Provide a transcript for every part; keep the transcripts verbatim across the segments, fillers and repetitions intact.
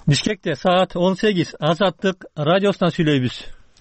Бишкекте саат он сегиз. Азаттык радиосунан сүйлөйбүз.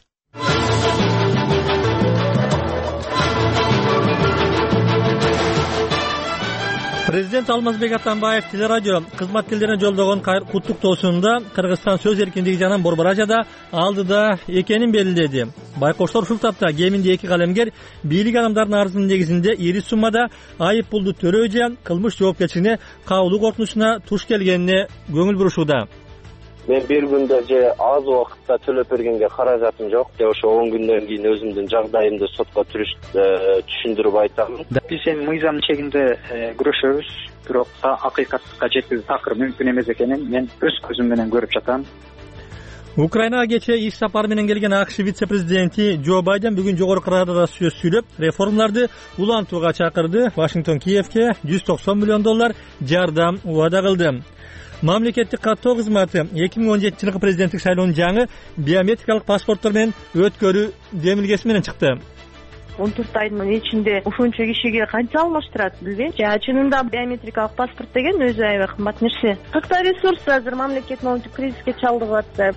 Президент Алмазбек Атамбаев телерадио кызматкерлерине жолдогон куттуктоосунда Кыргызстан сөз эркиндиги жана Борбор Азияда алдыда экенин белгиледи. Байкоштор ушул тапта кеминде эки калемгер бийлик адамдарынын арызынын негизинде ири суммада айып пулду төлөө же кылмыш жоопкерчилигине кабылуу коркунучуна туш келгенине көңүл бурушууда. Мен бир күндө же аз убакытта төлөп бергенге каражатым жок. Ошо он күндөн кийин өзүмдүн жагдайымды сотко түшүндүрүп айтам. Биз эми мыйзам чегинде күрөшөбүз, бирок акыйкатка жеткизүү такыр мүмкүн эмес экенин мен өз көзүм менен көрүп жатам. Украинага кечээ иш сапары менен келген АКШ вице-президенти Джо Байден бүгүн жогорку радада сөз сүйлөп, реформаларды улантууга чакырды. Вашингтон Киевке жүз токсон миллион доллар жардам убада кылды. Мамлекеттик каттоо кызматы эки миң он жетинчи жылкы президенттик шайлоонун жаңы биометрикалык паспорттор менен өткөрүү демилгеси менен чыкты. он төрт айдын ичинде ушунча кишиге канча алмаштырат билбейм. Жа чынында биометрикалык паспорт деген өзү аябай кымбат нерсе. Кыргызстан ресурсы азыр мамлекет моунчу кризиске чалдыгып атты.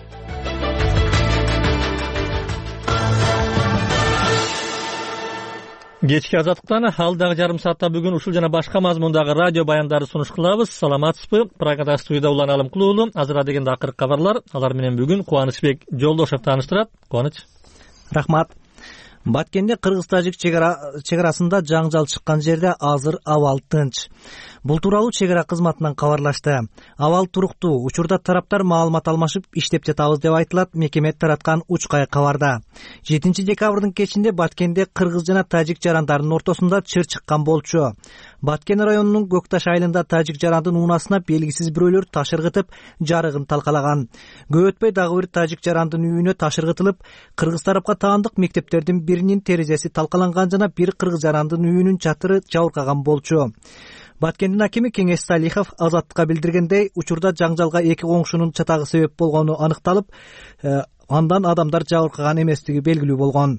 Кечки азаттыктан алдагы жарым саатта бүгүн ушул жана башка мазмундагы радио баяндарды сунуш кылабыз. Саламатсызбы? Программада студияда Улан Алымкулуулу. Азыр адегенде акыркы кабарлар. Алар менен бүгүн Кубанычбек Жолдошев тааныштырат. Кубаныч. Рахмат. Баткенде Кыргыз-Тажик чегарасында жаңжал чыккан жерде азыр абал тынч. Бул тууралуу чегара кызматынан кабарлашты. Абал туруктуу, учурда тараптар маалымат алмашып иштеп жатабыз деп айтылат мекеме тараткан учкай кабарда. жетинчи декабрдын кечинде Баткенде кыргыз жана тажик жарандарынын ортосунда чыр чыккан болчу. Баткен районунун Көкташ айылында тажик жарандын уунасына белгисиз бирөөлөр таш ыргытып, жарыгын талкалаган. Көп өтпөй дагы бир тажик жарандын үйүнө таш ыргытылып, кыргыз тарапка таандык мектептердин биринин терезеси талкаланган жана бир кыргыз жарандын үйүнүн чатыры жабыркаган болчу. Баткендин акими Кеңеш Салихов Азаттыкка билдиргендей, учурда жаңжалга эки коңшунун чатагы себеп болгону аныкталып, андан адамдар жабыркаган эместиги белгилүү болгон.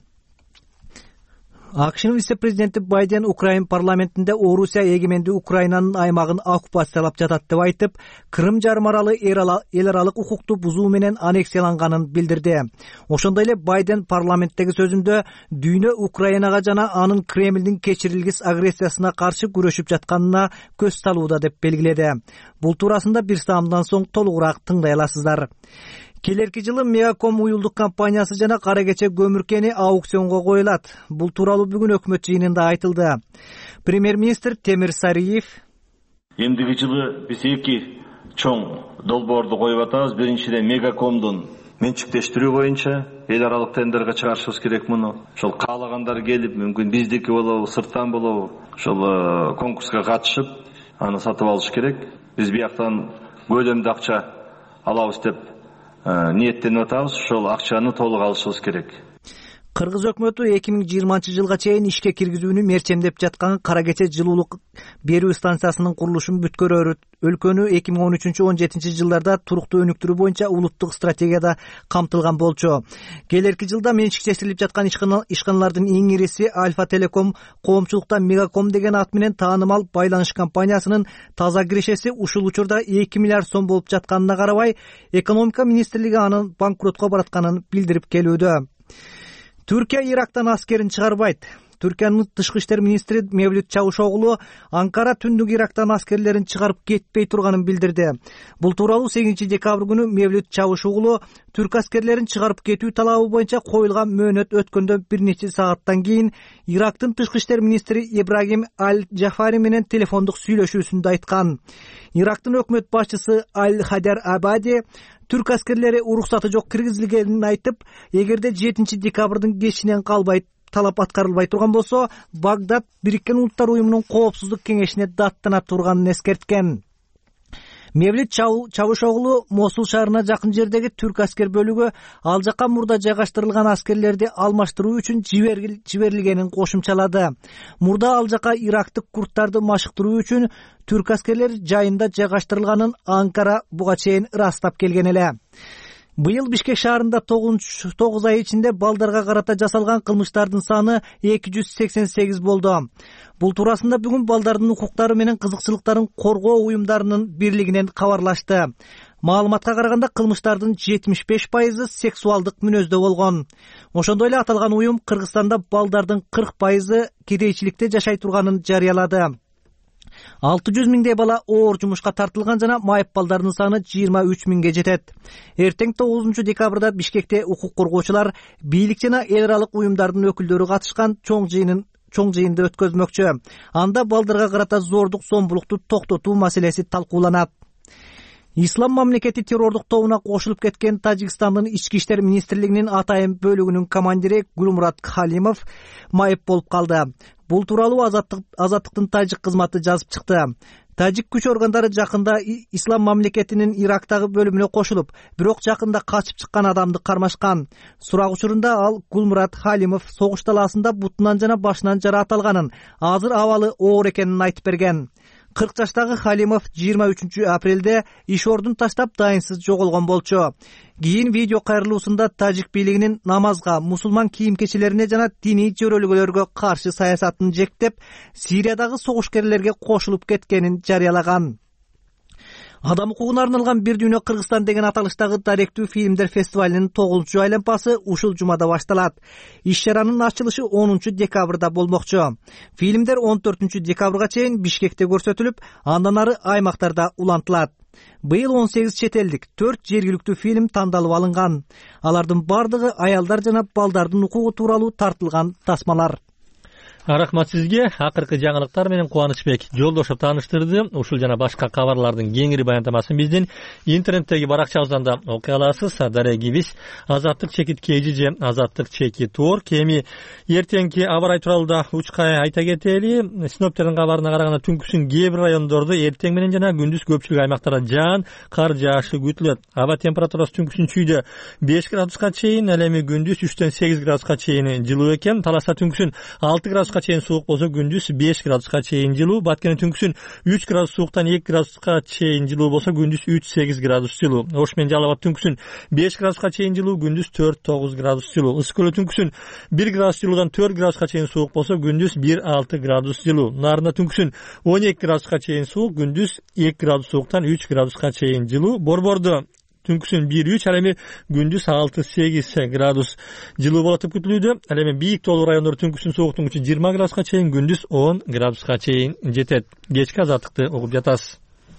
АКШнын вице-президенти Байден Украин парламентинде Орусия эгемендүү Украинанын аймагын оккупациялап жатат деп айтып, Крым жарым аралы эл аралык укукту бузуу менен аннексияланганын билдирди. Ошондой эле Байден парламенттеги сөзүндө дүйнө Украинага жана анын Кремлдин кечирилгис агрессиясына каршы күрөшүп жатканына көз салууда деп белгиледи. Бул туурасында бир саамдан соң толугураак тыңдай аласыздар. Келерки жылы Мегаком уюлдук компаниясы жана кара кече көмүркени аукционго коюлат. Бул тууралуу бүгүн өкмөт жыйынында айтылды. Премьер-министр Темир Сариев эмдиги жылы биз эки чоң долбоорду коюп атабыз. Биринчиден Мегакомдун менчиктештирүү боюнча эл аралык тендерге чыгарышыбыз керек муну. Ошол каалагандар келип, мүмкүн биздики болобу, сырттан болобу, ошол конкурска катышып, аны сатып алыш керек. Биз бияктан көлөмдүү акча алабыз деп ниеттенип атабыз. Ошол акчаны толук алышыбыз керек. Кыргыз өкмөтү эки миң жыйырманчы жылга чейин ишке киргизүүнү мерчемдеп жаткан кара кече жылуулук берүү станциясынын курулушун бүткөрөт. Өлкөнү эки миң он үчүнчү он жетинчи жылдарда туруктуу өнүктүрүү боюнча улуттук стратегияда камтылган болчу. Келерки жылда менчиктештирилип жаткан ишканалардын эң ириси Альфа Телеком, коомчулукта Мегаком деген ат менен таанымал байланыш компаниясынын таза кирешеси ушул учурда эки миллиард сом болуп жатканына карабай, экономика министрлиги анын банкротко баратканын билдирип келүүдө. Түркия Ирактан аскерин чыгарбайт. Түркиянын тышкы иштер министри Мевлют Чавушоглу Анкара түндүк Ирактан аскерлерин чыгарып кетпей турганын билдирди. Бул тууралуу сегизинчи декабрь күнү Мевлют Чавушоглу түрк аскерлерин чыгарып кетүү талабы боюнча коюлган мөөнөт өткөндөн бир нече сааттан кийин Ирактын тышкы иштер министри Ибрагим Аль-Джафари менен телефондук сүйлөшүүсүндө айткан. Ирактын өкмөт башчысы Аль-Хадер Абади түрк аскерлери уруксаты жок киргизилгенин айтып, эгерде жетинчи декабрдын кечинен калбай талап аткарылбай турган болсо, Багдад Бириккен Улуттар уюмунун коопсуздук кеңешине даттана турганын эскерткен. Мевлют Чавушоглу Мосул шаарына жакын жердеги түрк аскер бөлүгү ал жакка мурда жайгаштырылган аскерлерди алмаштыруу үчүн жиберилгенин кошумчалады. Мурда ал жакка ирактык курдтарды машыктыруу үчүн түрк аскерлери жайында жайгаштырылганын Анкара буга чейин ырастап келген эле. Быйыл Бишкек шаарында тогуз ай ичинде балдарга карата жасалган кылмыштардын саны эки жүз сексен сегиз болду. Бул туурасында бүгүн балдардын укуктары менен кызыкчылыктарын коргоо уюмдарынын бирлигинен кабарлашты. Маалыматка караганда кылмыштардын жетимиш беш пайызы сексуалдык мүнөздө болгон. Ошондой эле аталган уюм Кыргызстанда балдардын кырк пайызы кедейчиликте жашай турганын жарыялады. алты жүз миңдей бала оор жумушка тартылган жана майып балдардын саны жыйырма үч миңге жетет. Эртең тогузунчу декабрда Бишкекте укук коргоочулар, бийлик жана эл аралык уюмдардын өкүлдөрү катышкан чоң жыйынын чоң жыйынды өткөзмөкчү. Анда балдарга карата зордук, зомбулукту токтотуу маселеси талкууланат. Ислам мамлекети террордук тобуна кошулуп кеткен Тажикстандын ички иштер министрлигинин атайын бөлүгүнүн командири Гулмурат Халимов майып болуп калды. Бул тууралуу Азаттык Азаттыктын тажик кызматы жазып чыкты. Тажик күч органдары жакында Ислам мамлекетинин Ирактагы бөлүмүнө кошулуп, бирок жакында качып чыккан адамды кармашкан. Сурак учурунда ал Гулмурат Халимов согуш талаасында бутунан жана башынан жараат алганын, азыр абалы оор экенин айтып берген. кырк жаштагы Халимов жыйырма үчүнчү апрелде иш ордун таштап дайынсыз жоголгон болчу. Кийин видео кайрылуусунда тажик бийлигинин намазга, мусулман кийим-кечилерине жана диний жөрөлгөлөргө каршы саясатын жектеп, Сириядагы согушкерлерге кошулуп кеткенин жарыялаган. Адам укугуна арналган Бир дүйнө Кыргызстан деген аталыштагы даректүү фильмдер фестивалынын тогузунчу айланпасы ушул жумада башталат. Иш-чаранын ачылышы онунчу декабрда болмокчу. Фильмдер он төртүнчү декабрга чейин Бишкекте көрсөтүлүп, андан ары аймактарда улантылат. Быйыл он сегиз чет элдик, төрт жергиликтүү фильм тандалып алынган. Алардын бардыгы аялдар жана балдардын укугу тууралуу тартылган тасмалар. Рахмат сизге. Акыркы жаңылыктар менен Кубанычбек Жолдошов тааныштырды. Ушул жана башка кабарлардын кеңири баяндамасын биздин интернеттеги баракчабыздан да окуй аласыз. Дарегибиз Азаттык чекит кей же Азаттык чекит ор. Кеми эртеңки аба ырайы тууралуу да учкай айта кетели. Синоптиктердин кабарына караганда түнкүсүн кээ бир райондордо эртең менен жана күндүз көпчүлүк аймактарда жаан, кар жаашы күтүлөт. Аба температурасы түнкүсүн чүйдө беш градуска чейин, ал эми күндүз үчтөн сегиз градуска чейин жылуу экен. Таласта түнкүсүн алты градуска чейин суук болсо, күндүз беш градуска чейин жылуу. Баткенде түнкүсүн үч градус сууктан эки градуска чейин жылуу болсо, күндүз үч сегиз градус жылуу. Ош менен Жалал Абад түнкүсүн беш градуска чейин жылуу, күндүз төрт тогуз градус жылуу. Ысык көлдө түнкүсүн бир градус жылуудан төрт градуска чейин суук болсо, күндүз бир алты градус жылуу. Нарында түнкүсүн он эки градуска чейин суук, күндүз эки градус сууктан үч градуска чейин жылуу. Борбордо түнкүсүн бир үч, ал эми күндүз алты сегиз градус жылуу болот деп күтүлүүдө. Ал эми бийик тоолуу райондор түнкүсүн сууктугун күчү жыйырма градуска чейин, күндүз он градуска чейин жетет. Кечки Азаттыкты угуп жатасыз.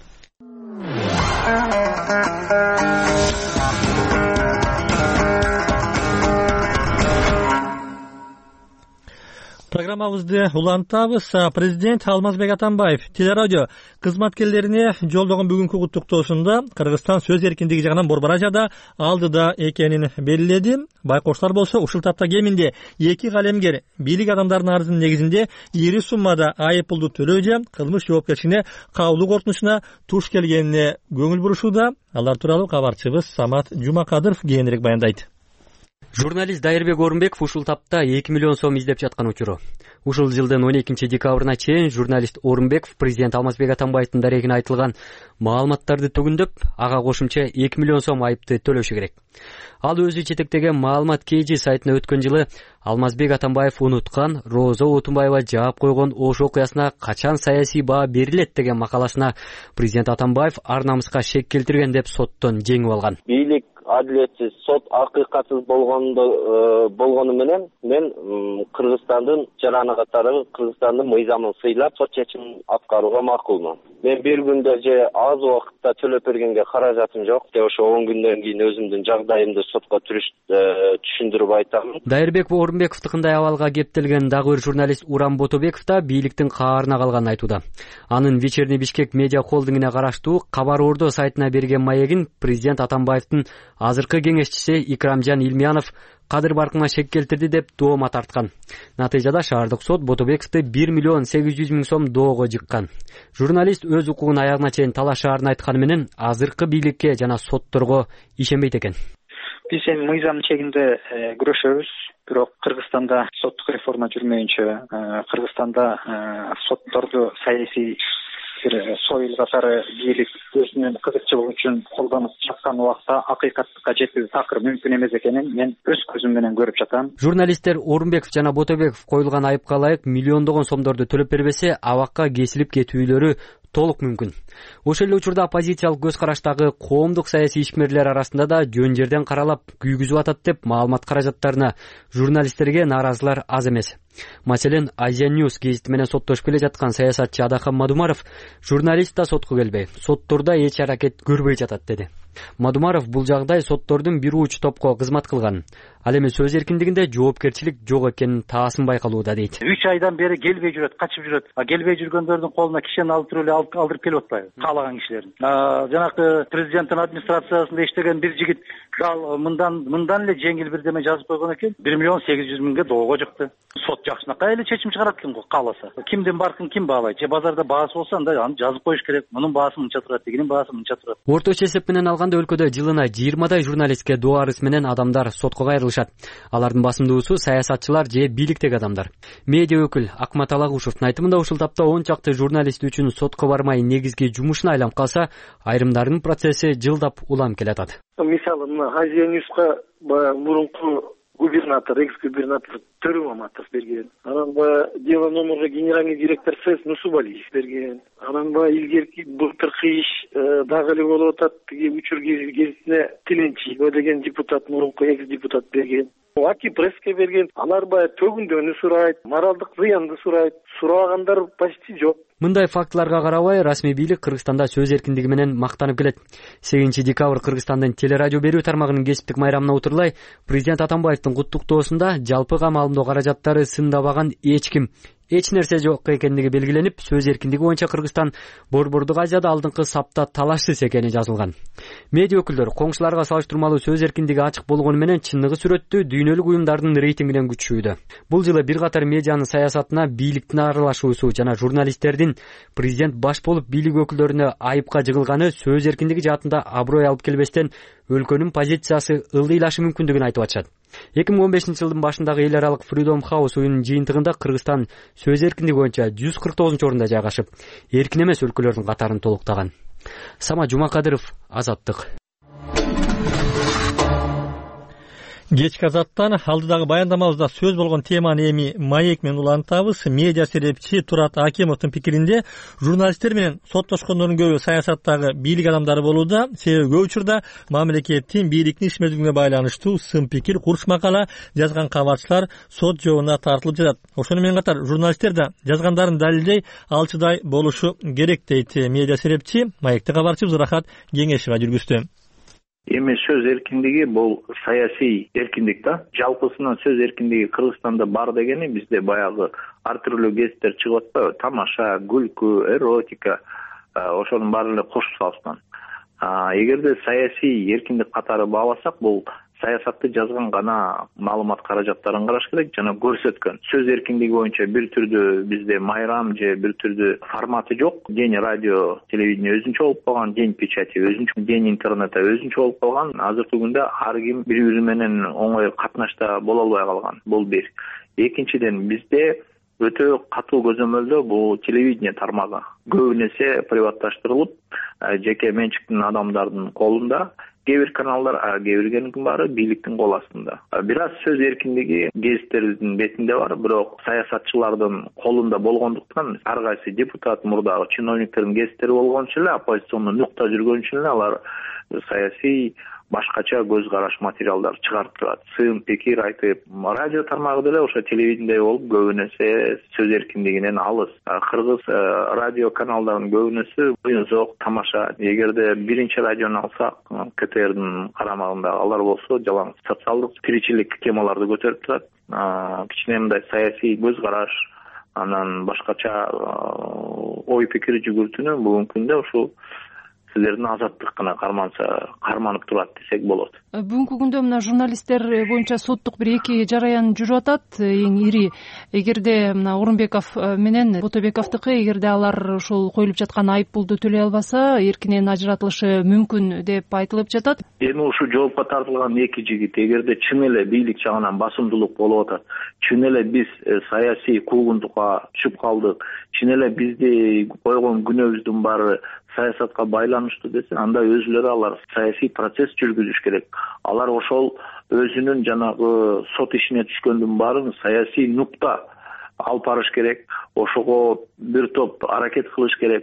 Программабызды улантабыз. Президент Алмазбек Атамбаев телерадио кызматкерлерине жолдогон бүгүнкү куттуктоосунда Кыргызстан сөз эркиндиги жагынан борборачада алдыда экенин белгиледи. Байкоштор болсо ушул тапта кеминде эки калемгер бийлик адамдарынын арызынын негизинде ири суммада айып пулду төлөөдө кылмыш жоопкерчилигине кабылуу коркунучуна туш келгенине көңүл бурушууда. Алар тууралуу кабарчыбыз Самат Жумакадыров кийинирээк баяндайт. Журналист Дайырбек Орунбеков ушул тапта эки миллион сом издеп жаткан учуру. Ушул жылдын он экинчи декабрына чейин журналист Орунбеков президент Алмазбек Атамбаевдин дарегине айтылган маалыматтарды түгүндөп, ага кошумча эки миллион сом айыпты төлөшү керек. Ал өзү жетектеген маалымат кейжи сайтына өткөн жылы Алмазбек Атамбаев унуткан, Роза Отунбаева жаап койгон Ош окуясына качан саясий баа берилет деген макаласына президент Атамбаев ар намыска шек келтирген деп соттон жеңип алган. Бийлик адилетсиз, сот акыйкатсыз болгондо болгону менен мен Кыргызстандын жараны катары Кыргызстандын мыйзамын сыйлап сот чечимин аткарууга макулмун. Мен бир күндө же аз убакытта төлөп бергенге каражатым жок. Ошо он күндөн кийин өзүмдүн жагдайымды сотко түшүндүрүп айтам. Дайырбек Орунбековдукундай абалга кептелген дагы бир журналист Урам Ботобеков да бийликтин каарына калганын айтууда. Анын Вечерний Бишкек медиа холдингине караштуу Кабар Ордо сайтына берген маегин президент Атамбаевдин азыркы кеңешчиси Икрамжан Илмиянов кадыр баркына шек келтирди деп доома тарткан. Натыйжада шаардык сот Ботобековду бир миллион сегиз жүз миң сом доого жыккан. Журналист өз укугун аягына чейин талашаарын айтканы менен азыркы бийликке жана сотторго ишенбейт экен. Биз эми мыйзам чегинде күрөшөбүз, бирок Кыргызстанда соттук реформа жүрмөйүнчө, Кыргызстанда сотторду саясий союл катары бийлик өзүнүн кызыкчылыгы үчүн колдонуп жаткан убакта акыйкаттыкка жетүү такыр мүмкүн эмес экенин мен өз көзүм менен көрүп жатам. Журналисттер Орунбеков жана Ботобеков коюлган айыпка ылайык миллиондогон сомдорду төлөп бербесе, абакка кесилип кетүүлөрү толук мүмкүн. Ошол эле учурда оппозициялык көз караштагы коомдук саясий ишмерлер арасында да жөн жерден каралап күйгүзүп атат деп маалымат каражаттарына журналисттерге нааразылар аз эмес. Маселен, Азия News гезити менен соттошуп келе жаткан саясатчы Адахан Мадумаров журналист да сотко келбей, соттордо эч аракет көрбөй жатат деди. Мадумаров бул жагдай соттордун бир уч топко кызмат кылган. Ал эми сөз эркиндигинде жоопкерчилик жок экенин таасын байкалууда дейт. үч айдан бери келбей жүрөт, качып жүрөт. А келбей жүргөндөрдүн колуна кишени алып туруп эле алдырып келип атпайбы? Каалаган кишилерин. Жанакы президенттин администрациясында иштеген бир жигит дал мындан мындан эле жеңил бирдеме жазып койгон экен. бир миллион сегиз жүз миңге доого чыкты. Сот жакшынакай эле чечим чыгарат экен го кааласа. Кимдин баркын ким баалайт? Же базарда баасы болсо анда аны жазып коюш керек. Мунун баасы мынча турат, тигинин баасы мынча турат. Орточо эсеп менен алганда өлкөдө жылына жыйырмадай журналистке доо арыз менен адамдар сотко кайрылышат. Алардын басымдуусу саясатчылар же бийликтеги адамдар. Медиа өкүл Акмат Алагушевдун айтымында ушул тапта он чакты журналист үчүн сотко бармай негизги жумушуна айланып калса, айрымдарынын процесси жылдап улам келатат. Мисалы, мына Азия Ньюска мурунку губернатор, экс-губернатор Төрө Маматов берген. Анан ба дело номерге генеральный директор СЭС Нусубалиев берген. Анан ба илгерки былтыркы иш дагы эле болуп атат. Тиги учур гезитине Тиленчиева деген депутат, мурунку экс-депутат берген. Аки пресске берген. Алар баягы төгүндөнү сурайт, моралдык зыянды сурайт. Сурагандар почти жок. Мындай фактыларга карабай, расмий бийлик Кыргызстанда сөз эркиндиги менен мактанып келет. сегизинчи декабрь Кыргызстандын телерадио берүү тармагынын кесиптик майрамына утурлай президент Атамбаевдин куттуктоосунда жалпыга маалымдоо каражаттары сындабаган эч ким, эч нерсе жок экендиги белгиленип, сөз эркиндиги боюнча Кыргызстан Борбордук Азияда алдыңкы сапта талашсыз экени жазылган. Медиа өкүлдөр коңшуларга салыштырмалуу сөз эркиндиги ачык болгону менен чындыгы сүрөттүү дүйнөлүк уюмдардын рейтингинен күчүшүүдө. Бул жылы бир катар медианын саясатына бийликтин аралашуусу жана журналисттердин президент баш болуп бийлик өкүлдөрүнө айыпка жыгылганы сөз эркиндиги жаатында аброй алып келбестен өлкөнүн позициясы ылдыйлашы мүмкүндүгүн айтып атышат. эки миң он бешинчи жылдын башындагы эл аралык Freedom House оюнунун жыйынтыгында Кыргызстан сөз эркиндиги боюнча жүз кырк тогузунчу орунда жайгашып, эркин эмес өлкөлөрдүн катарын толуктаган. Сама Жумакадыров, Азаттык. Кечки Азаттан алдыдагы баяндамабызда сөз болгон теманы эми маек менен улантабыз. Медиа серепчи Турат Акимовдун пикиринде, журналисттер менен соттошкондордун көбү саясаттагы бийлик адамдары болууда. Себеби көп учурда мамлекеттин бийликтин ишмердүүлүгүнө байланыштуу сын пикир, курч макала жазган кабарчылар сот жообуна тартылып жатат. Ошону менен катар журналисттер да жазгандарын далилдей алчыдай болушу керек дейт медиа серепчи. Маекте кабарчыбыз Рахат Кеңешова жүргүздү. Эми сөз эркиндиги бул саясий эркиндик да. Жалпысынан сөз эркиндиги Кыргызстанда бар дегени бизде баягы ар түрлүү гезиттер чыгып атпайбы? Тамаша, күлкү, эротика, ошонун баары эле кошуп салышкан. Эгерде саясий эркиндик катары бааласак, бул саясатты жазган гана маалымат каражаттарын караш керек жана көрсөткөн. Сөз эркиндиги боюнча бир түрдүү бизде майрам же бир түрдүү форматы жок. День радио, телевидение өзүнчө болуп калган, день печати өзүнчө, день интернета өзүнчө болуп калган. Азыркы күндө ар ким бири-бири менен оңой катнашта боло албай калган. Бул бир. Экинчиден, бизде өтө катуу көзөмөлдө бул телевидение тармагы көбү нерсе приватташтырылып, жеке менчиктин адамдардын колунда. Кээ бир каналдар, а кээ биринин баары бийликтин кол астында. Бир аз сөз эркиндиги гезиттердин бетинде бар, бирок саясатчылардын колунда болгондуктан ар кайсы депутат, мурдагы чиновниктердин гезиттери болгончу эле, оппозициондун нукта жүргөн үчүн эле алар саясий башкача көз караш материалдар чыгарып турат. Сын пикир айтып, радио тармагы деле ошо телевидение болуп көбү нерсе сөз эркиндигинен алыс. Кыргыз радио каналдарынын көбүнөсү Буюнзок, Тамаша. Эгерде биринчи радиону алсак, КТРдин карамагындагы алар болсо жалаң социалдык тиричилик темаларды көтөрүп турат. Кичине мындай саясий көз караш, анан башкача ой пикир жүгүртүүнү бүгүнкү күндө ушул силердин азаттык гана карманса, карманып турат десек болот. Бүгүнкү күндө мына журналисттер боюнча соттук бир эки жараян жүрүп атат. Эң ири, эгерде мына Орунбеков менен Ботобековдуку, эгерде алар ушул коюлуп жаткан айып пулду төлөй албаса, эркинен ажыратылышы мүмкүн деп айтылып жатат. Эми ушу жоопко тартылган эки жигит эгерде чын эле бийлик жагынан басымдуулук болуп атат, чын эле биз саясий куугунтукка түшүп калдык, чын эле бизди койгон күнөөбүздүн баары саясатка байланыштуу десе, анда өзүлөрү алар саясий процесс жүргүзүш керек. Алар ошол өзүнүн жанагы сот ишине түшкөндүн баарын саясий нукта алып барыш керек. Ошого бир топ аракет кылыш керек.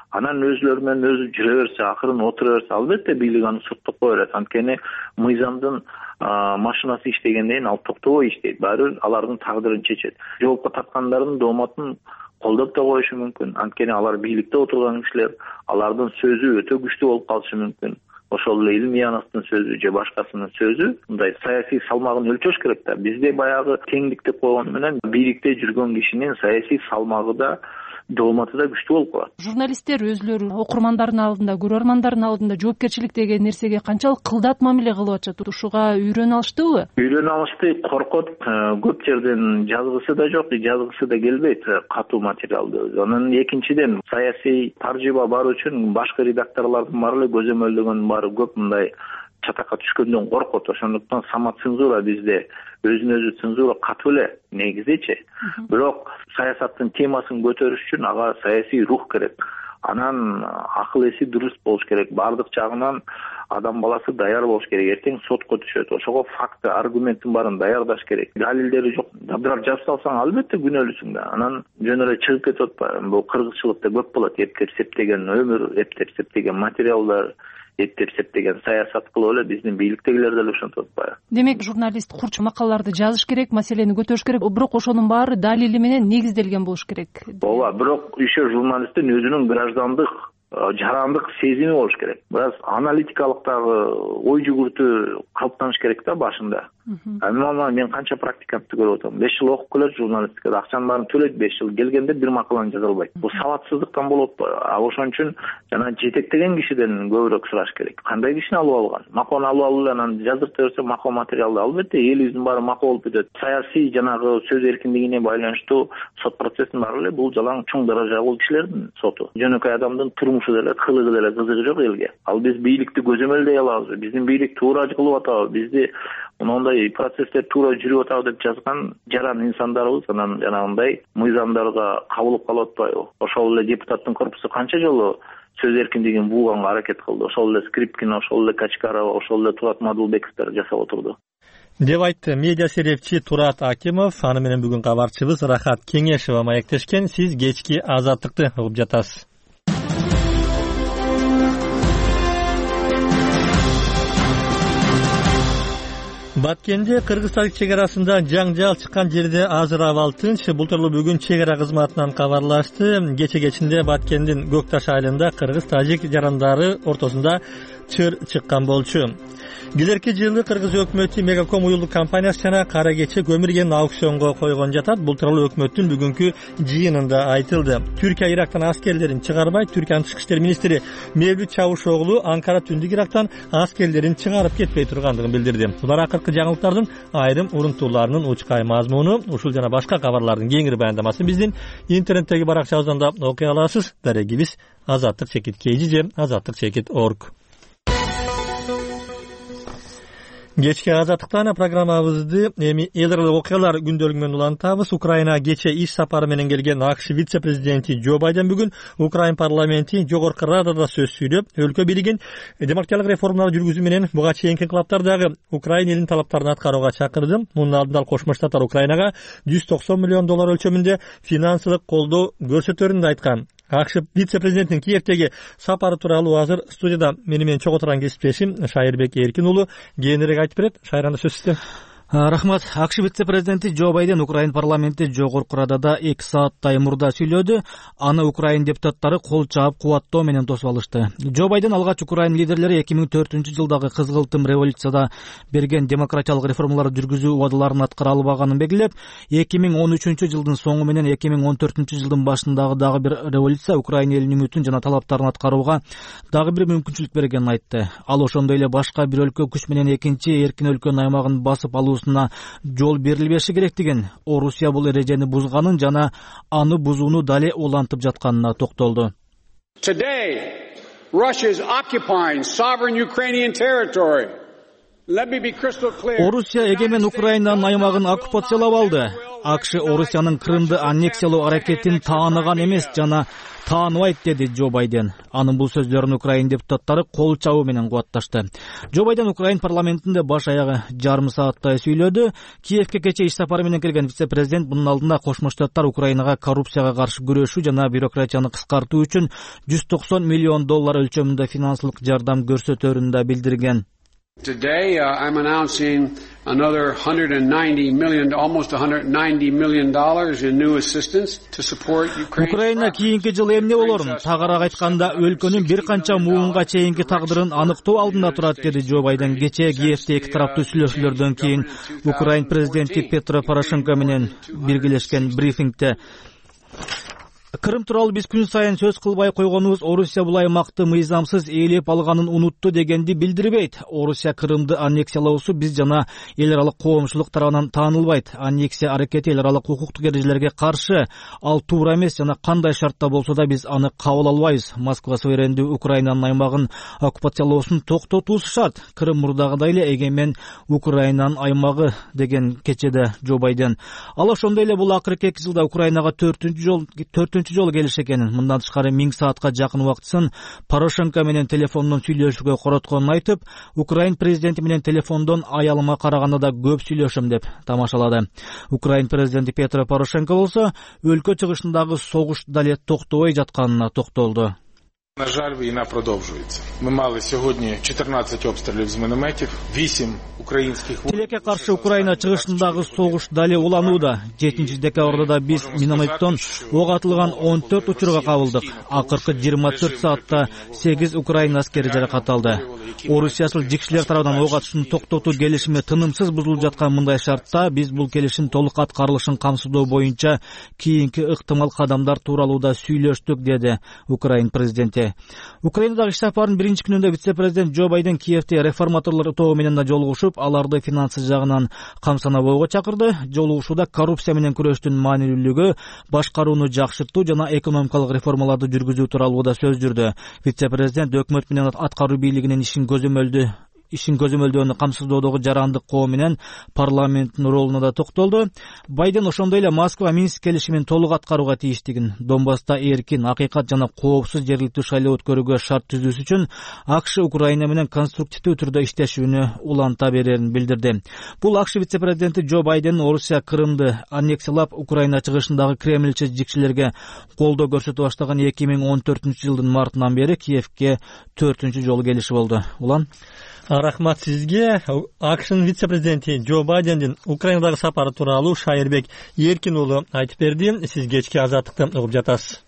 анан өзүлөрү менен өзү жүрө берсе, акырын отура берсе, албетте бийлик аны соттоп кое берет. Анткени мыйзамдын машинасы иштегенден кийин ал токтобой иштейт. Баары бир алардын тагдырын чечет. Жоопко тарткандардын дооматын колдоп да коюшу мүмкүн. Анткени алар бийликте отурган кишилер, алардын сөзү өтө күчтүү болуп калышы мүмкүн. Ошол эле Илим Янастын сөзү же башкасынын сөзү мындай саясий салмагын өлчөш керек да. Бизде баягы теңдик деп койгону менен бийликте жүргөн кишинин саясий салмагы да дооматы да күчтүү болуп калат. Журналисттер өзүлөрү окурмандардын алдында, көрөрмандардын алдында жоопкерчилик деген нерсеге канчалык кылдат мамиле кылып атышат? Ушуга үйрөнө алыштыбы? Үйрөнө алышты, коркот. Көп жерден жазгысы да жок, жазгысы да келбейт катуу материалды. Анан экинчиден саясий таржыба бар үчүн башкы редакторлордун баары эле көзөмөлдөгөн баары көп мындай чатакка түшкөндөн коркот. Ошондуктан самоцензура бизде өзүнө өзү цензура катуу эле негизичи. Бирок саясаттын темасын көтөрүш үчүн ага саясий рух керек. Анан акыл эси дурус болуш керек. Бардык жагынан адам баласы даяр болуш керек. Эртең сотко түшөт. Ошого факты, аргументтин баарын даярдаш керек. Далилдери жок, дабдырап жазып салсаң, албетте күнөөлүсүң да. Анан жөн эле чыгып кетип атпайбы. Бул кыргызчылыкта көп болот. Эптеп септеген өмүр, эптеп септеген материалдар, эптеп септеген саясат кылып эле биздин бийликтегилер деле ошентип атпайбы. Демек, журналист курч макалаларды жазыш керек, маселени көтөрүш керек, бирок ошонун баары далили менен негизделген болуш керек. Ооба, бирок еще журналисттин өзүнүн граждандык жарандык сезими болуш керек. Бираз аналитикалык дагы ой жүгүртүү калыптаныш керек да башында. Анан мен канча практикантты көрүп атам. беш жыл окуп келет журналистикада, акчанын баарын төлөйт, беш жыл келгенде бир макаланы жаза албайт. Бул сабатсыздыктан болуп атпайбы? А ошон үчүн жана жетектеген кишиден көбүрөөк сураш керек. Кандай кишини алып алган? Макаланы алып алып эле анан жаздырта берсе макал материалды, албетте элибиздин баары макал болуп кетет. Саясий жанагы сөз эркиндигине байланыштуу сот процессин баары эле бул жалаң чоң даражалуу кишилердин соту. Жөнөкөй адамдын турмушу деле, кылыгы деле кызыгы жок элге. Ал биз бийликти көзөмөлдөй алабызбы? Биздин бийлик туура кылып атабы? Бизди мындай процесстер туура жүрүп атабы деп жазган жаран инсандарыбыз анан жанагындай мыйзамдарга кабылып калып атпайбы? Ошол эле депутаттын корпусу канча жолу сөз эркиндигин бууганга аракет кылды. Ошол эле Скрипкин, ошол эле Качкарова, ошол эле Турат Мадулбековдер жасап отурду. деп айтты медиа серепчи Турат Акимов. Аны менен бүгүн кабарчыбыз Рахат Кеңешова маектешкен. Сиз кечки Азаттыкты угуп жатасыз. Баткенде Кыргызстан чек арасында жаңжал чыккан жерде азыр абал тынч. Бул тууралуу бүгүн чек ара кызматынан кабарлашты. Кече кечинде Баткендин Көкташ айылында кыргыз-тажик жарандары ортосунда чыр чыккан болчу. Келерки жылы Кыргыз өкмөтү Мегаком уюлдук компаниясы жана Кара Кече көмүр кенин аукционго койгон жатат. Бул тууралуу өкмөттүн бүгүнкү жыйынында айтылды. Түркия Ирактан аскерлерин чыгарбай, Түркиянын тышкы иштер министри Мевлют Чавушоглу Анкара түндүк Ирактан аскерлерин чыгарып кетпей тургандыгын билдирди. Булар акыркы жаңылыктардын айрым урунтууларынын учкай мазмуну. Ушул жана башка кабарлардын кеңири баяндамасын биздин интернеттеги баракчабыздан да окуй аласыз. Дарегибиз азаттык чекит kg же азаттык чекит точка орг. Кечки Азаттыктан программабызды эми эл аралык окуялар күндөлүгү менен улантабыз. Украина кече иш сапары менен келген АКШ вице-президенти Джо Байден бүгүн Украин парламенти жогорку радада сөз сүйлөп, өлкө бийлигин демократиялык реформалар жүргүзүү менен буга чейинки инкылаптардагы Украина элинин талаптарын аткарууга чакырды. Мунун алдында ал Кошмо Штаттар Украинага жүз токсон миллион доллар өлчөмүндө финансылык колдоо көрсөтөрүн да айткан. АКШ вице-президентинин Киевдеги сапары тууралуу азыр студияда мени менен чогуу турган кесиптешим Шайырбек Эркин уулу кээинирээк айтып берет. Шайранда сөз сизде. Рахмат. АКШ вице-президенти Джо Байден Украин парламенти жогорку радада эки сааттай мурда сүйлөдү. Аны Украин депутаттары кол чаап кубаттоо менен тосуп алышты. Джо Байден алгач Украин лидерлери эки миң төртүнчү жылдагы кызгылтым революцияда берген демократиялык реформаларды жүргүзүү убадаларын аткара албаганын белгилеп, эки миң он үчүнчү жылдын соңу менен эки миң он төртүнчү жылдын башындагы дагы бир революция Украин элинин үмүтүн жана талаптарын аткарууга дагы бир мүмкүнчүлүк бергенин айтты. Ал ошондой эле башка бир өлкө күч менен экинчи эркин өлкөнүн аймагын басып алуу жол берилбеши керектигин, Орусия бул эрежени бузганын жана аны бузууну дале улантып жатканына токтолду. Today, Russia is occupying sovereign Ukrainian territory. Орусия эгемен Украинанын аймагын оккупациялап алды. АКШ Орусиянын Крымды аннексиялоо аракетин тааныган эмес жана тааныбайт, деди Джо Байден. Анын бул сөздөрүн Украин депутаттары кол чабуу менен кубатташты. Джо Байден Украин парламентинде баш аягы жарым сааттай сүйлөдү. Киевке кечээ иш сапары менен келген вице-президент мунун алдында Кошмо Штаттар Украинага коррупцияга каршы күрөшүү жана бюрократияны кыскартуу үчүн жүз токсон миллион доллар өлчөмүндө финансылык жардам көрсөтөрүн да билдирген. Today, uh, I'm announcing another one hundred ninety million, almost one hundred ninety million dollars in new assistance to support Ukraine. Украина кийинки жыл эмне болорун, тагыраак айтканда, өлкөнүн бир канча муунга чейинки тагдырын аныктоо алдында турат, деди Джо Байден. Кечээ Киевде эки тараптуу сүйлөшүүлөрдөн кийин Украин президенти Петро Порошенко менен биргелешкен брифингде Крым тууралуу биз күн сайын сөз кылбай койгонубуз Орусия бул аймакты мыйзамсыз ээлеп алганын унутту дегенди билдирбейт. Орусия Крымды аннексиялоосу биз жана эл аралык коомчулук тарабынан таанылбайт. Аннексия аракети эл аралык укуктук эрежелерге каршы, ал туура эмес жана кандай шартта болсо да биз аны кабыл албайбыз. Москва суверендүү Украинанын аймагын оккупациялоосун токтотуусу шарт. Крым мурдагыдай эле эгемен Украинанын аймагы, деген кечеде Джо Байден. Ал ошондой эле бул акыркы эки жылда Украинага төртүнчү жол төртүнчү жолу келиш экенин, мындан тышкары миң саатка жакын убактысын Порошенко менен телефондон сүйлөшүүгө коротконун айтып, Украин президенти менен телефондон аялыма караганда да көп сүйлөшөм деп тамашалады. Украин президенти Петро Порошенко болсо өлкө чыгышындагы согуш дале токтобой жатканына токтолду. На жаль, війна продовжується. Ми мали сьогодні чотирнадцять обстрілів з мінометів, вісім українських... Тилекке каршы Украина чыгышындагы согуш дале уланууда. жетинчи декабрда да биз минометтон ок атылган он төрт учурга кабылдык. Акыркы жыйырма төрт саатта сегиз Украин аскери жаракат алды. Орусиясыл жикшилер тарабынан ок атышын токтотуу келишими тынымсыз бузулуп жаткан мындай шартта биз бул келишим толук аткарылышын камсыздоо боюнча кийинки ыктымал кадамдар тууралуу да сүйлөштүк, деди Украин президенти. Украинадагы иш сапарынын биринчи күнүндө вице-президент Джо Байден Киевде реформаторлор тобу менен да жолугушуп, аларды финансы жагынан камсанабойго чакырды. Жолугушууда коррупция менен күрөштүн маанилүүлүгү, башкарууну жакшыртуу жана экономикалык реформаларды жүргүзүү тууралуу да сөз жүрдү. Вице-президент өкмөт менен аткаруу бийлигинин ишин көзөмөлдү ишин көзөмөлдөөнү камсыздоодогу жарандык коо менен парламенттин ролуна да токтолду. Байден ошондой эле Москва Минск келишимин толук аткарууга тийиштигин, Донбасста эркин, акыйкат жана коопсуз жергиликтүү шайлоо өткөрүүгө шарт түзүүсү үчүн АКШ Украина менен конструктивдүү түрдө иштешүүнү уланта берерин билдирди. Бул АКШ вице-президенти Джо Байден Орусия Крымды аннексиялап, Украина чыгышындагы кремльчи жикшилерге колдоо көрсөтө баштаган эки миң он төртүнчү жылдын мартынан бери Киевке төртүнчү жолу келиши болду. Улан Рахмат сизге. АКШнын вице-президенти Джо Байдендин Украинадагы сапары тууралуу Шайырбек Эркин уулу айтып берди. Сиз кечки Азаттыкты угуп жатасыз.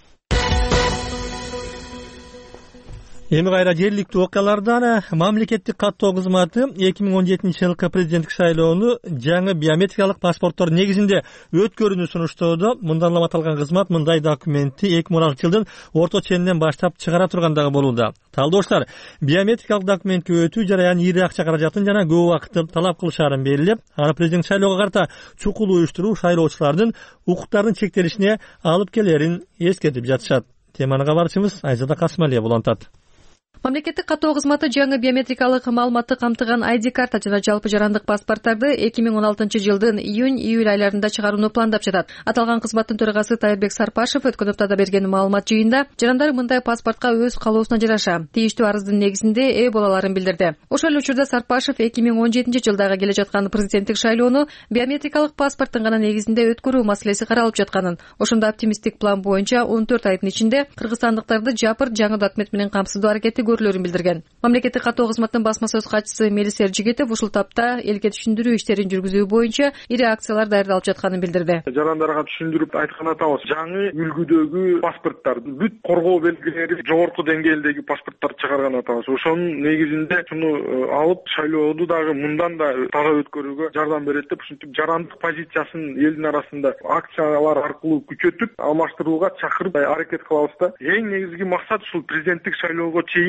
Эми кайра жергиликтүү окуялардан мамлекеттик каттоо кызматы эки миң он жетинчи жылкы президенттик шайлоону жаңы биометрикалык паспорттор негизинде өткөрүүнү сунуштоодо. Мындан улам аталган кызмат мындай документти эки миң он алтынчы жылдын орто ченинен баштап чыгара тургандыгы болууда. Талдоочулар биометрикалык документке өтүү жараяны ири акча каражатын жана көп убакытты талап кылышарын белгилеп, аны президент шайлоого карата чукул уюштуруу шайлоочулардын укуктарынын чектелишине алып келерин эскертип жатышат. Теманы кабарчыбыз Айзада Касымалиева улантат. Мамлекеттик каттоо кызматы жаңы биометрикалык маалыматты камтыган ай ди карта жана жалпы жарандык паспорттарды эки миң он алтынчы жылдын июнь-июль айларында чыгарууну пландап жатат. Аталган кызматтын төрагасы Тайырбек Сарпашев өткөн аптада берген маалымат жыйында жарандар мындай паспортко өз калоосуна жараша тийиштүү арыздын негизинде ээ боло аларын билдирди. Ошол эле учурда Сарпашев эки миң он жетинчи жылдагы келе жаткан президенттик шайлоону биометрикалык паспорттун гана негизинде өткөрүү маселеси каралып жатканын, ошондо оптимисттик план боюнча он төрт айдын ичинде кыргызстандыктарды жапыр жаңы документ менен камсыздоо аракети көрүлөрүн билдирген. Мамлекеттик каттоо кызматынын басма сөз катчысы Мелис Эржигетов ушул тапта элге түшүндүрүү иштерин жүргүзүү боюнча ири акциялар даярдалып жатканын билдирди. Жарандарга түшүндүрүп айткан атабыз, жаңы үлгүдөгү паспорттарды бүт коргоо белгилери жогорку деңгээлдеги паспорттарды чыгарган атабыз. Ошонун негизинде шуну алып шайлооду дагы мындан да таза өткөрүүгө жардам берет деп ушинтип жарандык позициясын элдин арасында акциялар аркылуу күчөтүп, алмаштырууга чакырып аракет кылабыз да. Эң негизги максат ушул президенттик шайлоого чейин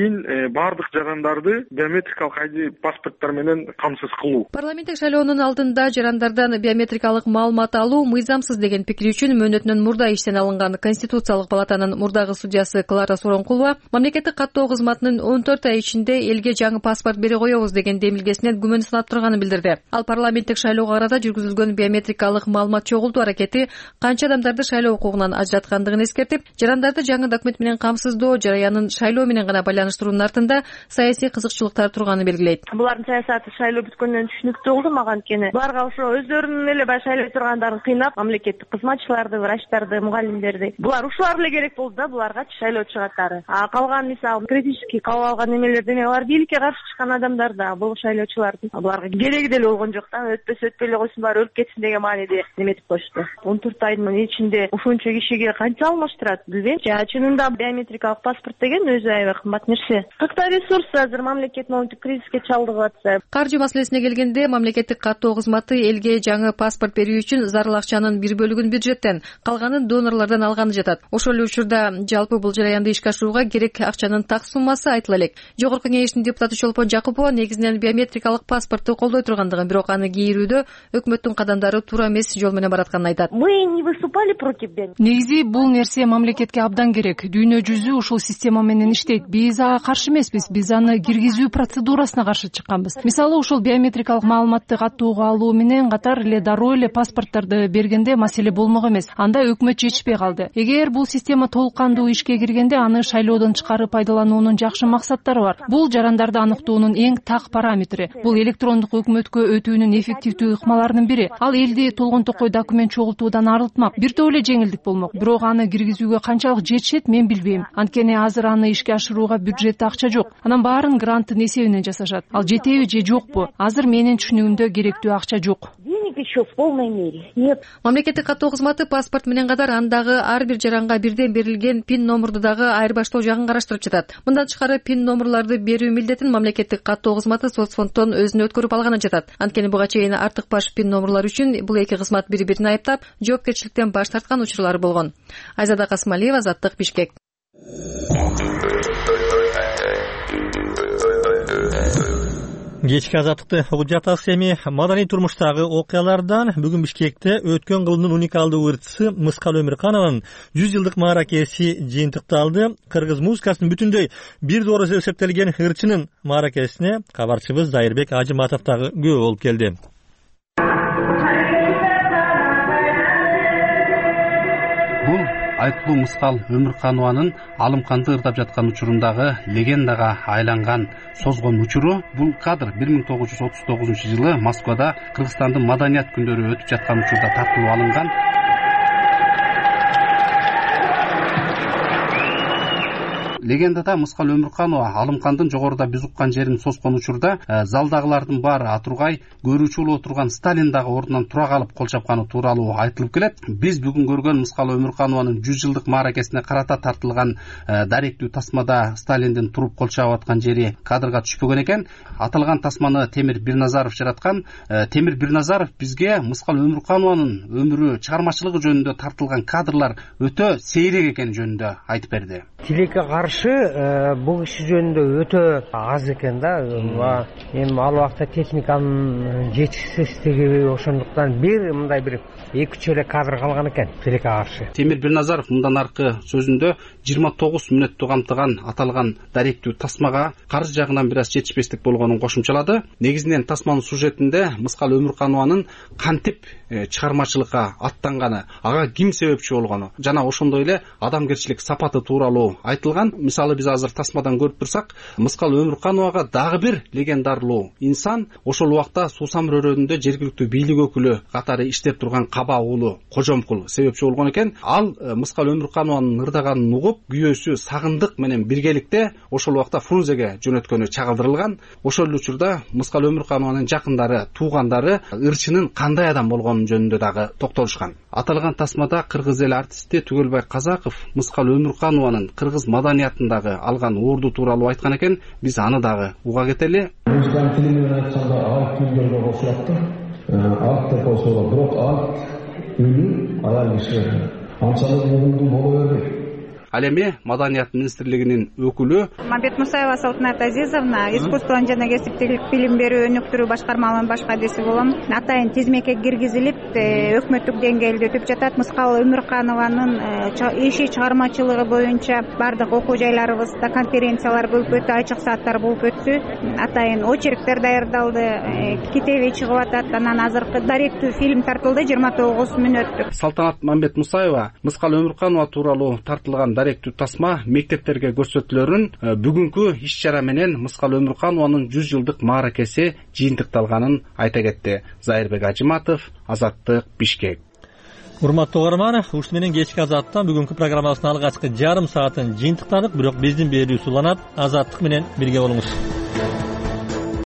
кийин баардык жарандарды биометрикалык айди паспорттор менен камсыз кылуу. Парламенттик шайлоонун алдында жарандардан биометрикалык маалымат алуу мыйзамсыз деген пикир үчүн мөөнөтүнөн мурда иштен алынган Конституциялык палатанын мурдагы судьясы Клара Соронкулова мамлекеттик каттоо кызматынын он төрт ай ичинде элге жаңы паспорт бере коебуз деген демилгесинен күмөн санап турганын билдирди. Ал парламенттик шайлоого карата жүргүзүлгөн биометрикалык маалымат чогултуу аракети канча адамдарды шайлоо укугунан ажыраткандыгын эскертип, жарандарды жаңы документ менен камсыздоо жараянын шайлоо менен гана байланыштыруунун артында саясий кызыкчылыктар турганын белгилейт. Булардын саясаты шайлоо бүткөндөн түшүнүктүү болду мага, анткени буларга ошо өздөрүнүн эле баягы шайлоо тургандарын кыйнап, мамлекеттик кызматчыларды, врачтарды, мугалимдерди булар ушулар эле керек болду да, буларга шайлоо чыгаттары. А калган мисалы критический кабыл алган немелер деме алар бийликке каршы чыккан адамдар да, бул шайлоочулардын буларга кереги деле болгон жок да, өтпөсө өтпөй эле койсун, баары өлүп кетсин деген мааниде неметип коюшту. он төрт айдын ичинде ушунча кишиге канча алмаштырат билбейм. Жана чынында биометрикалык паспорт деген өзү аябай кымбат нерсе. Кыркта ресурс азыр мамлекет монтип кризиске чалдыгып атса. Каржы маселесине келгенде мамлекеттик каттоо кызматы элге жаңы паспорт берүү үчүн зарыл акчанын бир бөлүгүн бюджеттен, калганын донорлордон алганы жатат. Ошол эле учурда жалпы бул жараянды ишке ашырууга керек акчанын так суммасы айтыла элек. Жогорку кеңештин депутаты Чолпон Жакупова негизинен биометрикалык паспортту колдой тургандыгын, бирок аны кийирүүдө өкмөттүн кадамдары туура эмес жол менен баратканын айтат. Мы не выступали против биометрики. Негизи бул нерсе мамлекетке абдан керек. Дүйнө жүзү ушул система менен иштейт. Биз ага каршы эмеспиз. Биз аны киргизүү процедурасына каршы чыкканбыз. Мисалы ушул биометрикалык маалыматты каттоого алуу менен катар эле дароо эле паспортторду бергенде маселе болмок эмес. Анда өкмөт чечишпей калды. Эгер бул система толук кандуу ишке киргенде аны шайлоодон чыгарып пайдалануунун жакшы максаттары бар. Бул жарандарды аныктоонун эң так параметри. Бул электрондук өкмөткө өтүүнүн эффективдүү ыкмаларынын бири. Ал элди толгон токой документ чогултуудан арылтмак. Бир топ эле жеңилдик болмок. Бирок аны киргизүүгө канчалык жетишет мен билбейм. Анткени азыр аны ишке ашырууга бюджетте акча жок. Анан баарын гранттын эсебинен жасашат. Ал жетеби же жокпу? Азыр менин түшүнүгүмдө керектүү акча жок. Денег еще в полной мере нет. Мамлекеттик каттоо кызматы паспорт менен катар андагы ар бир жаранга бирден берилген пин номурду дагы айырбаштоо жагын караштырып жатат. Мындан тышкары пин номурларды берүү милдетин мамлекеттик каттоо кызматы соцфонддон өзүнө өткөрүп алганы жатат. Анткени буга чейин артык баш пин номурлар үчүн бул эки кызмат бири-бирин айыптап, жоопкерчиликтен баш тарткан учурлары болгон. Айзада Касмалиева, Азаттык, Бишкек. Кечки Азаттыкты угуп жатасыз. Эми маданий турмуштагы окуялардан бүгүн Бишкекте өткөн кылымдын уникалдуу ырчысы Мыскал Өмүрканованын жүз жылдык мааракеси жыйынтыкталды. Кыргыз музыкасынын бүтүндөй бир доорусу эсептелген ырчынын мааракесине кабарчыбыз Дайырбек Ажыматов дагы күбө болуп келди. Бул айтылуу Мыскал Өмүрканованын Алымканды ырдап жаткан учурундагы легендага айланган созгон учуру. Бул кадр бир миң тогуз жүз отуз тогузунчу жылы Москвада Кыргызстандын маданият күндөрү өтүп жаткан учурда тартылып алынган. Легендада Мыскал Өмүрканова Алымкандын жогоруда биз уккан жерин созгон учурда залдагылардын баары атургай, көрүүчү болуп отурган Сталин дагы ордунан тура калып кол чапканы тууралуу айтылып келет. Биз бүгүн көргөн Мыскал Өмүрканованын жүз жылдык мааракесине карата тартылган даректүү тасмада Сталиндин туруп кол чаап аткан жери кадрга түшпөгөн экен. Аталган тасманы Темир Бирназаров жараткан. Темир Бирназаров бизге Мыскал Өмүрканованын өмүрү, чыгармачылыгы жөнүндө тартылган кадрлар өтө сейрек экени жөнүндө айтып берди. Тилекке каршы бул иш жөнүндө өтө аз экен да. Эми ал убакта техниканын жетишсиздиги ошондуктан бир мындай бир эки үч эле кадр калган экен тилекке каршы. Темир Бирназаров мындан аркы сөзүндө жыйырма тогуз мүнөттү камтыган аталган даректүү тасмага каржы жагынан бир аз жетишпестик болгонун кошумчалады. Негизинен тасманын сюжетинде Мыскал Өмүрканованын кантип чыгармачылыкка аттанганы, ага ким себепчи болгону жана ошондой эле адамгерчилик сапаты тууралуу айтылган. Мисалы биз азыр тасмадан көрүп турсак, Мыскал Өмүркановага дагы бир легендарлуу инсан ошол убакта Суусам районунда жергиликтүү бийлик өкүлү катары иштеп турган Каба уулу Кожомкул себепчи болгон экен. Ал Мыскал Өмүрканованын ырдаганын угуп, күйөөсү Сагындык менен биргеликте ошол убакта Фрунзеге жөнөткөнү чагылдырылган. Ошол эле учурда Мыскал Өмүрканованын жакындары, туугандары ырчынын кандай адам болгонун жөнүндө дагы токтолушкан. Аталган тасмада кыргыз эл артисти Түгөлбай Казаков Мыскал Өмүрканованын кыргыз маданiyatындагы алган орду тууралуу айткан экен. Биз аны дагы уга кетели. Музыканын тили менен айтканда алт күндөргө кошулат да. Алт деп койсо, бирок алт өлү аял киши анчалык угулду боло бербейт. Ал эми Маданият министрлигинин өкүлү Мамбет Мусаева Салтанат Азизовна, искусствон жана кесиптик билим берүү өнүктүрүү башкармалыгынын баш кадиси болом. Атайын тизмеке киргизилип, өкмөттүк деңгээлде өтүп жатат. Мыскал Өмүрканованын иши чыгармачылыгы боюнча бардык окуу жайларыбызда конференциялар болуп өттү, ачык сааттар болуп өттү. Атайын очерктер даярдалды, китеби чыгып атат. Анан азыркы даректүү фильм тартылды жыйырма тогуз мүнөттүк. Салтанат Мамбет Мусаева Мыскал Өмүрканова тууралуу тартылган даректүү тасма мектептерге көрсөтүлөрүн бүгүнкү иш-чара менен Мыскал Өмүрканованын жүз жылдык мааракеси жыйынтыкталганын айта кетти. Зайырбек Ажыматов, Азаттык, Бишкек. Урматтуу угарман, ушу менен кечки Азаттан бүгүнкү программасынын алгачкы жарым саатын жыйынтыктадык, бирок биздин берүүбүз уланат. Азаттык менен бирге болуңуз.